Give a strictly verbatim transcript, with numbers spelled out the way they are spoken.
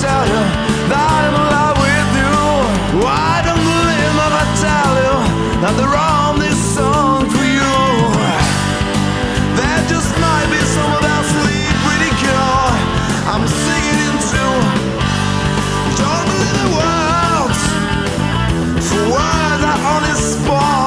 tell you that I'm in love with you. I don't believe if I tell you that they're on this song for you. There just might be some of that sweet pretty girl I'm singing into. Don't believe the words, for words are on this spot.